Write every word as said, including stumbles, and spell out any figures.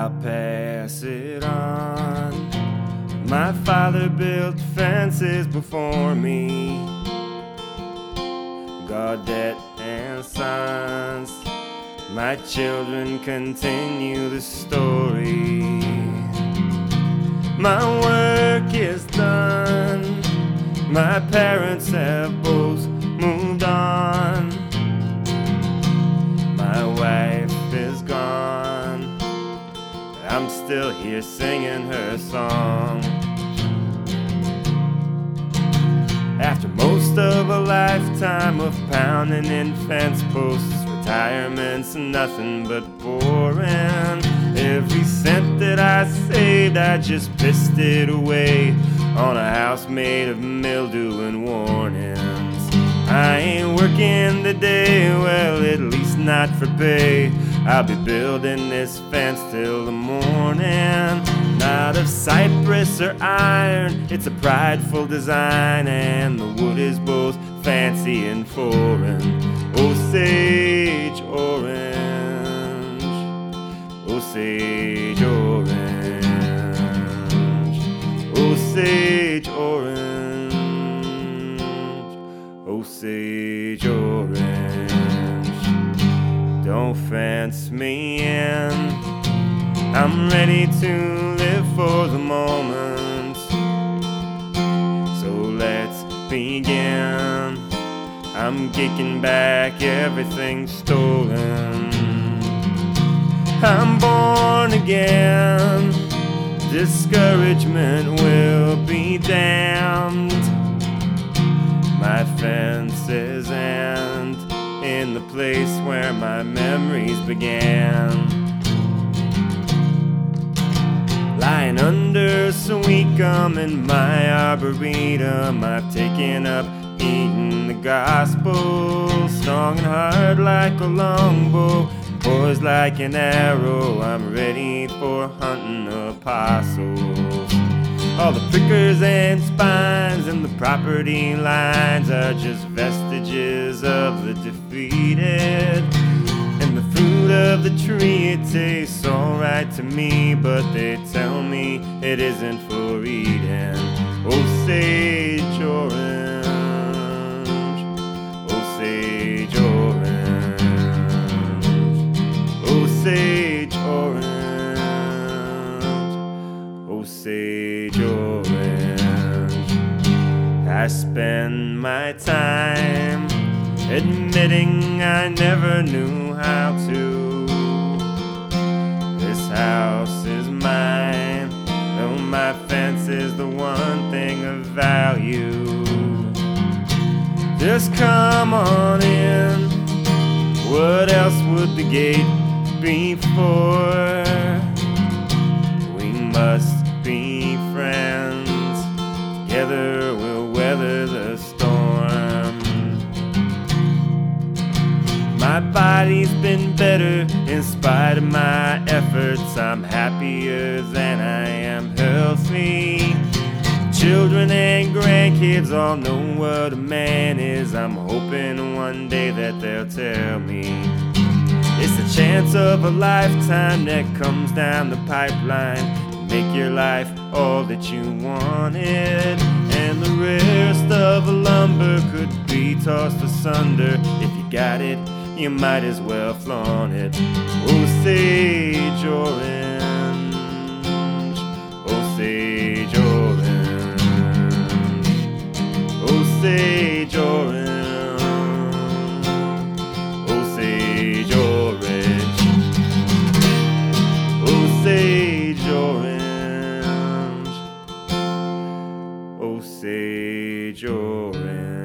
I'll pass it on. My father built fences before me, Gaudette and Sons. My children continue the story. My work is done. My parents have both moved on. My wife is gone. I'm still here singing her song. After most of a lifetime of pounding in fence posts, retirement's nothing but boring. Every cent that I saved, I just pissed it away on a house made of mildew and warnings. I ain't working today, well, at least not for pay. I'll be building this fence till the morning. Not of cypress or iron, it's a prideful design, and the wood is both fancy and foreign. Osage orange, Osage orange, Osage orange, Osage orange. Don't fence me in, I'm ready to live for the moment. So let's begin. I'm taking back everything stolen. I'm born again. Discouragement will be damned. My fences end in the place where my memories began. Lying under sweet gum in my arboretum, I've taken up eating the gospel. Strong and hard like a longbow, poised like an arrow, I'm ready for hunting apostles. All the prickers and spines and the property lines are just vestiges of the defeated. And the fruit of the tree, it tastes alright to me, but they tell me it isn't for eating. Osage orange, Osage orange, Osage orange, Osage orange. I spend my time admitting I never knew how to. This house is mine, though my fence is the one thing of value. Just come on in, what else would the gate be for? We must be friends, together we'll weather the storm. My body's been better in spite of my efforts. I'm happier than I am healthy. Children and grandkids all know what a man is. I'm hoping one day that they'll tell me. It's the chance of a lifetime that comes down the pipeline to make your life all that you wanted. And the rarest of lumber could be tossed asunder. If you got it, you might as well flaunt it. Osage orange, Osage orange, Osage orange, Osage orange, Osage orange, Osage orange.